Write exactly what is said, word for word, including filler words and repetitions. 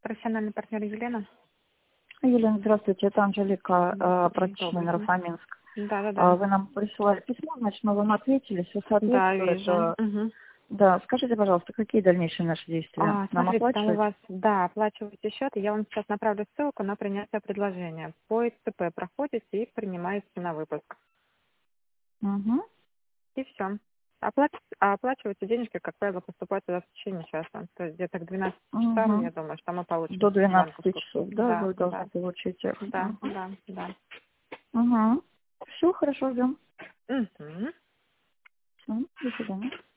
Профессиональный партнер Елена. Елена, здравствуйте, это Анжелика, Да, э, практичный добрый день. Нарафаминск. Да, да, А, да. Вы нам присылали письмо, значит, мы вам ответили, все Да, соответствует. вижу. э, Мгм. Да, скажите, пожалуйста, какие дальнейшие наши действия? А, Нам смотрите, там у оплачивать? вас, да, оплачиваете счет, и я вам сейчас направлю ссылку на принятие предложения. По СЦП проходите и принимаете на выпуск. Угу. И все. Оплачивайте денежки, как правило, поступают туда в течение часа. То есть где-то к двенадцати часам, Угу. я думаю, что мы получим До двенадцати банковскую. часов, да, Да, вы должны да, получить их. да, Угу. да, да. Угу. Все, хорошо, ждем. Мгм. Все, до свидания.